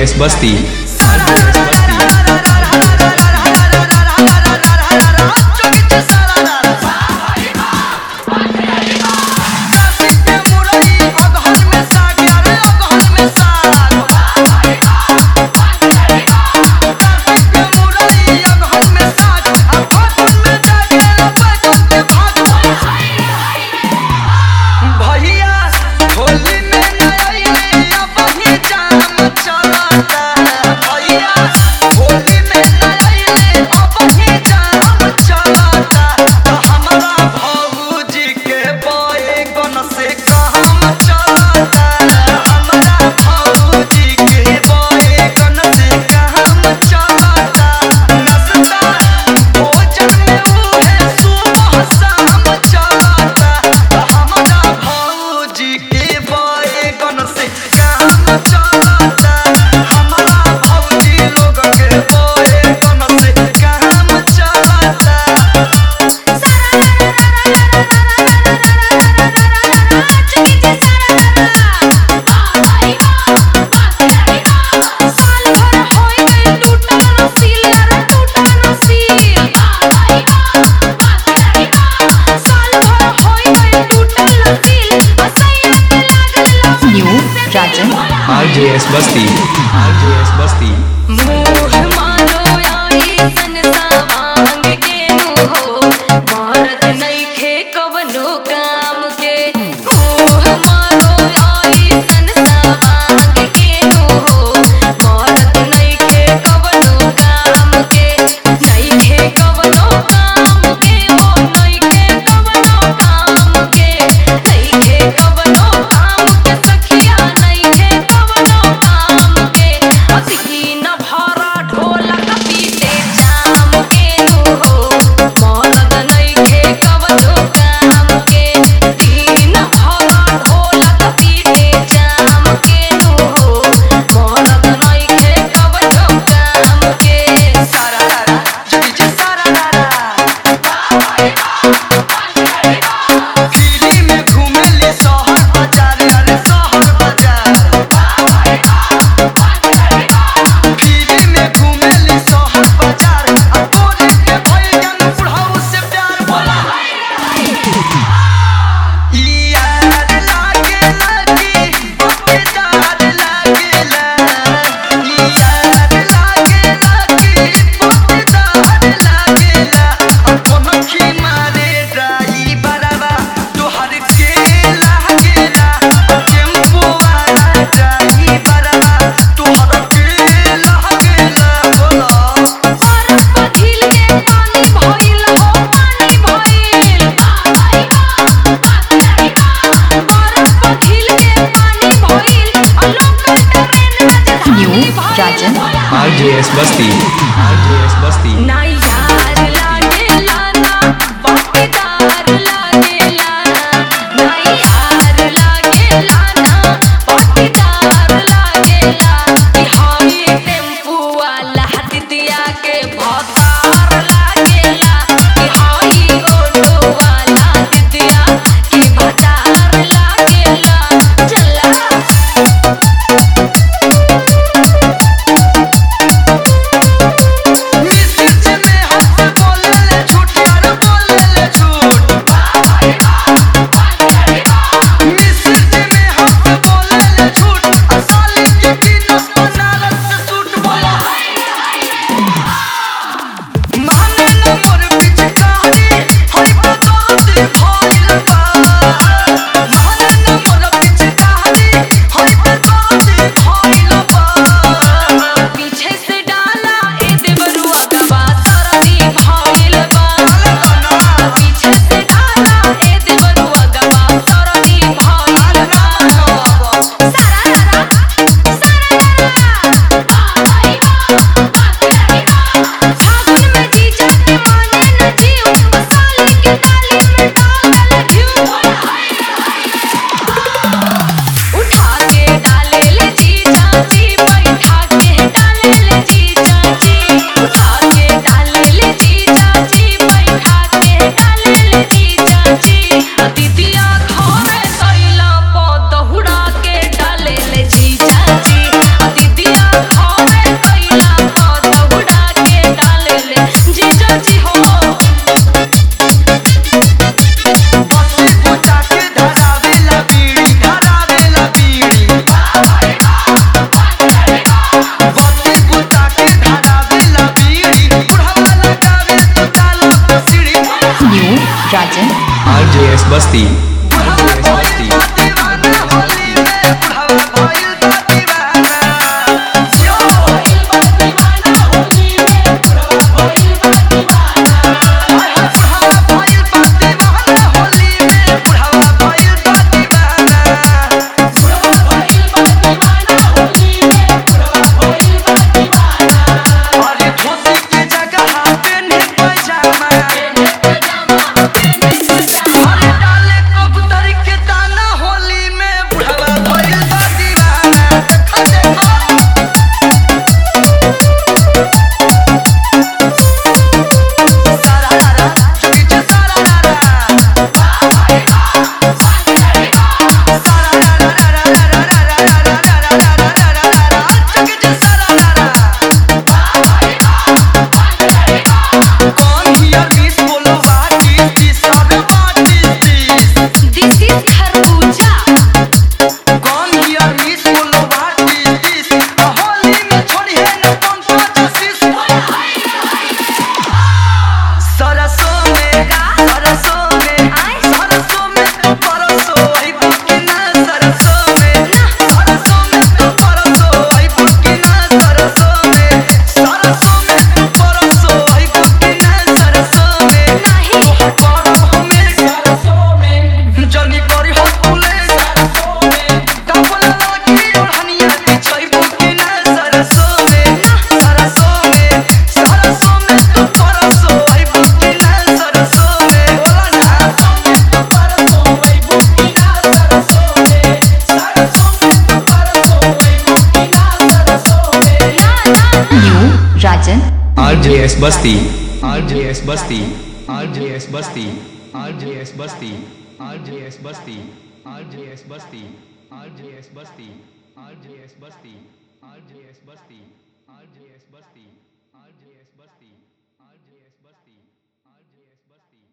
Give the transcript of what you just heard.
RJS Basti। RJS Basti, RJS Basti। मोह मानो आई संसा मांग के नु हो भारत नइखे कवनो काम के। मोह मानो आई संसा मांग के नु हो भारत नइखे कवनो काम के। नइखे कवनो काम के हो नइखे कवनो काम के। नइखे कवनो काम के सखिया नइखे कवनो काम के। असही न भरा ढोलक पीटे जाम के नु हो मरद नइखे कवनो काम के। तीन भरा ढोलक पीटे जाम के नु हो मरद नइखे कवनो काम के। सारा रारा जय सारा रारा फिरी में घूमेली शहर बाजार अरे शहर बाजार। फिरी में घूमेली शहर बाजार आ तोरे के भइल बुढ़ऊ से प्यार बोला। यार लागेला कि पक्केदार लागेला। यार लागेला कि पक्केदार लागेला। कोनो की मारे ड्राइवरवा तोहर के लागेला। टेम्पो वाला ड्राइवरवा तोहर के लागेला। बोला बरफ पथिल के पानी भइल हो पानी भइल। बरफ पथिल के पानी भइल आ लोकल ट्रेन राजधानी भइल। RJS Basti, RJS Basti। ना यार लागेला ना पक्केदार लागेला। ना यार लागेला ना पक्केदार लागेला। कि हई टेम्पू वाला दिदिया के भतार लागेला। कि हई ऑटो वाला दिदिया के भतार लागेला। चला मिसिर में Rajan, RJS Basti. बुढ़ावा RJS भइल Basti. बा दीवाना होली में बुढ़ावा भइल बा दीवाना जियो भइल बा दीवाना होली में बुढ़ावा भइल बा दीवाना बुढ़ावा भइल बा दीवाना होली में बुढ़ावा भइल बा दीवाना बुढ़ावा भइल बा दीवाना होली में बुढ़ावा भइल बा दीवाना अरे धोती के जगह पेन्हे पैजामा अरे डाले कबूतर के दाना होली में बुढ़ावा भइल बा दीवाना देखो देखो सारा रारा चुकी च सारा रारा सारा रारा रारा रारा रारा रारा रारा रारा चुकी च सारा रारा कौन हियर मिस बोलो व्हाट इज दिस अबे what is this This is खरबूजा कौन हियर मिस बोलो व्हाट इज दिस होली में छोड़ी है न पंपा जसिस सरसों में तो परसों आई बुकिना सरसों में तो परसों आई बुकिना सरसों में तो परसों आई बुकिना सरसों में नहीं परम हमें सरसों में जर्नी करी हो फूले सरसों में कपड़ा लगी ओढ़निया बिछाई बुकिना सरसों में तो परसों आई बुकिना सरसों में बोला ना तो परसों आई बुकिना सरसों में तो परसों आई बुकिना सरसों में ना ना New Rajan, RJS Basti. RJS Basti. RJS Basti. RJS Basti. RJS Basti. RJS Basti. RJS Basti. RJS Basti. RJS Basti. RJS Basti. RJS Basti. RJS Basti. RJS Basti.